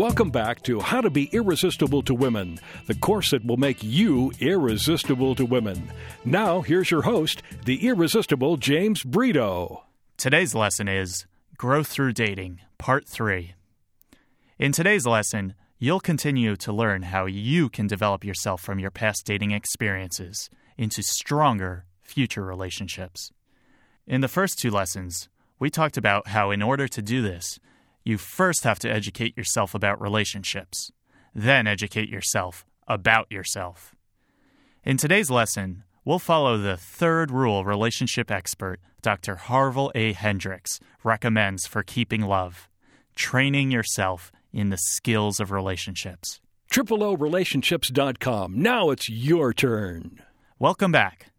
Welcome back to How to Be Irresistible to Women, the course that will make you irresistible to women. Now, here's your host, the irresistible James Brito. Today's lesson is Grow Through Dating, Part 3. In today's lesson, you'll continue to learn how you can develop yourself from your past dating experiences into stronger future relationships. In the first two lessons, we talked about how in order to do this, you first have to educate yourself about relationships, then educate yourself about yourself. In today's lesson, we'll follow the third rule relationship expert Dr. Harville A. Hendricks recommends for keeping love: training yourself in the skills of relationships. OORelationships.com. Now it's your turn. Welcome back.